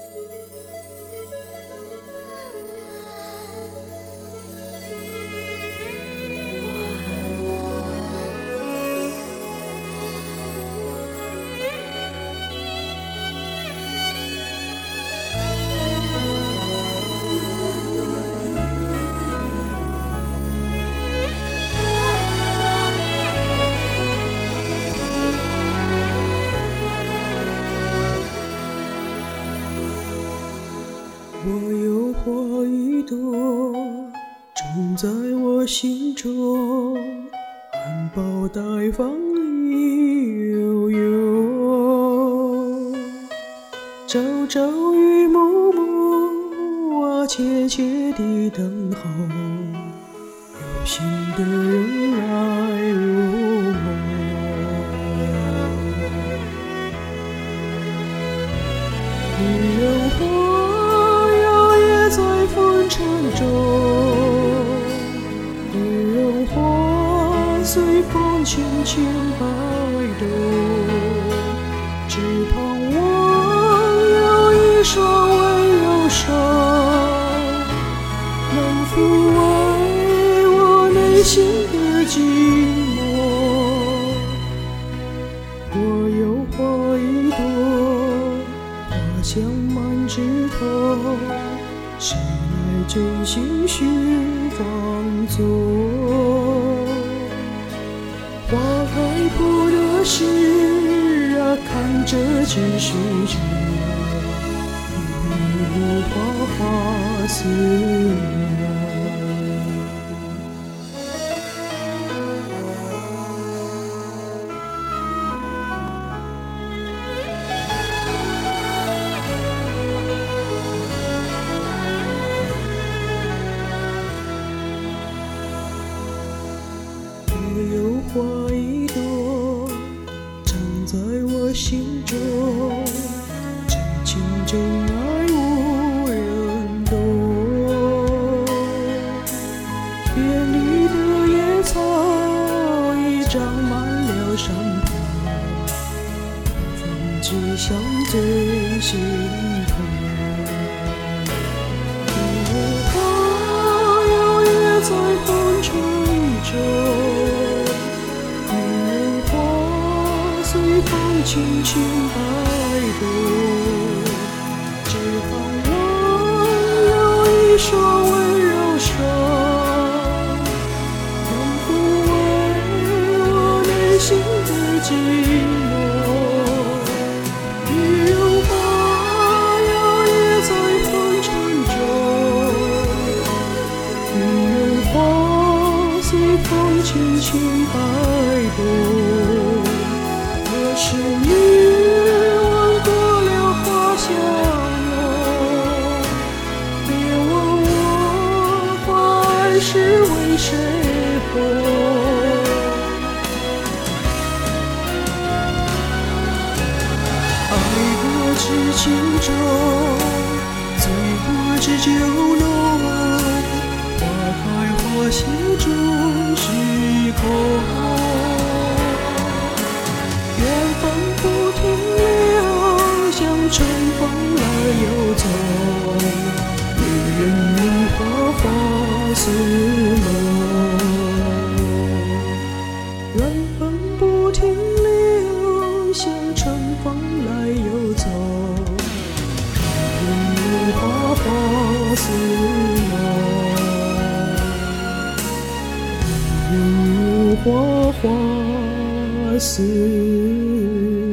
我有花一朵，种在我心中，含苞待放意悠悠。朝朝与暮暮啊，切切地等候，有心的人来入梦。女人花摇曳在风尘中，女人花随风轻轻摆动，只盼望有一双温柔手，能抚慰我内心的寂寞。我有花一朵，花香满枝头，谁来真心寻芳踪？花开不得时啊，看着只是这无花花似梦。我有花一朵，长在我心中，真情真爱无人懂。园里的野草已长满了山坡，风只想最心痛。花摇曳在风尘中，随风轻轻摆动，只盼望有一双温柔手，能抚慰我内心的寂寞。女人花摇曳在风尘中，女人花随风轻轻摆动。可是你忘过了花香浓，别问我花儿是为谁红。爱过知情重，醉过知酒浓，花开花谢终是空。缘分不停留，像春风来又走，女人如花花似梦。缘分不停留，像春风来又走，女人如花花似梦。女人如花花似